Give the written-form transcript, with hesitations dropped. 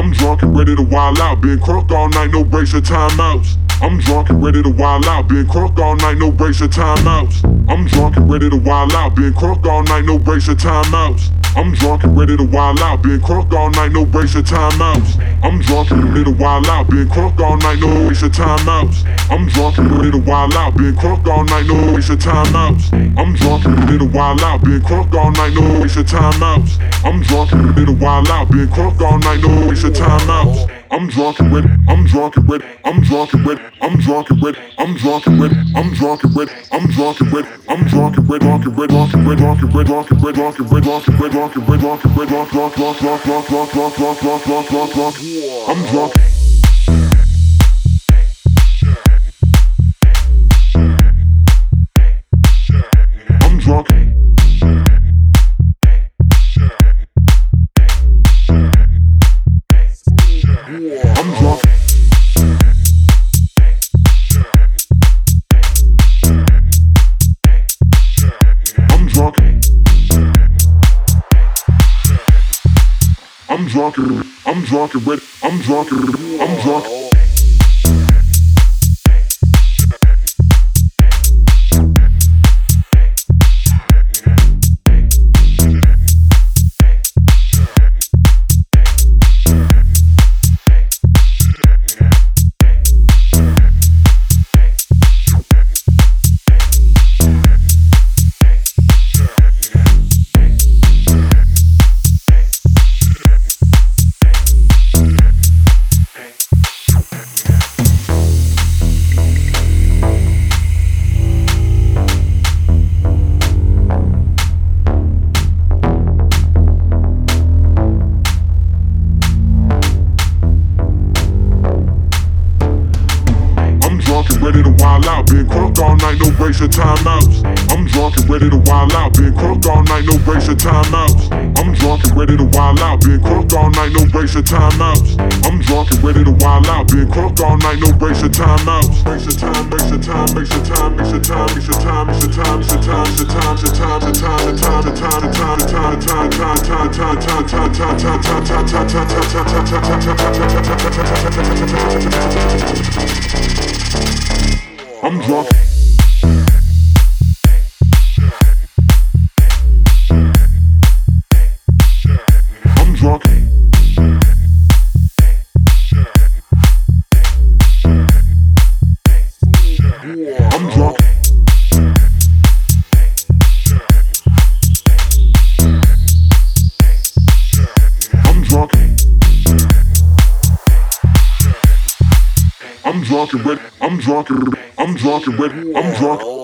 I'm drunk and ready to wild out. Been crunk all night, no breaks or timeouts. I'm drunk and ready to wild out. Been crunk all night, no breaks or timeouts. I'm drunk and ready to wild out. Been crunk all night, no breaks or timeouts. I'm drunk and ready to wild out. Been crunk all night, no breaks or timeouts. I'm drunk and ready to wild out. Been crunk all night, no breaks or timeouts. I'm drunk and ready to wild out. Been crunk all night, no breaks or timeouts. I'm drunk and ready to wild out. Been crunk all night, no breaks or timeouts. I'm drunk and ready to wild out. Been crunk all night, no breaks or timeouts. I'm drunk and ready, I'm drunk and ready, I'm drunk and ready, I'm drunk and ready, I'm drunk and ready, I'm drunk and ready, I'm drunk and ready, I'm drunk and ready, drunk and ready, drunk and ready, drunk and ready, drunk and ready, drunk and ready, drunk and ready, drunk and ready, drunk and ready, drunk, drunk, drunk, drunk, drunk, drunk, drunk, drunk, drunk, drunk, drunk, drunk. I'm drunk. I'm drunk. I'm drunk. I'm drunk. I'm drunk. I'm drunk and ready. I'm drunk. I'm drunk. Ready to wild out, been crunk all night, no breaks or timeouts. I'm drunk and ready to wild out, been crunk all night, no breaks or timeouts. I'm drunk and ready to wild out, been crunk all night, no breaks or timeouts. I'm drunk and ready to wild out, been crunk all night, no breaks or timeouts. Breaks or time, breaks or time, breaks or time, breaks or time, breaks or time, breaks or time, breaks or time, breaks or time, breaks or time, breaks or time, breaks or time. I'm drunk. I'm drunk. I'm drunk. I'm drunk. I'm drunk and ready. I'm drunk and ready. I'm drunk and ready. I'm drunk.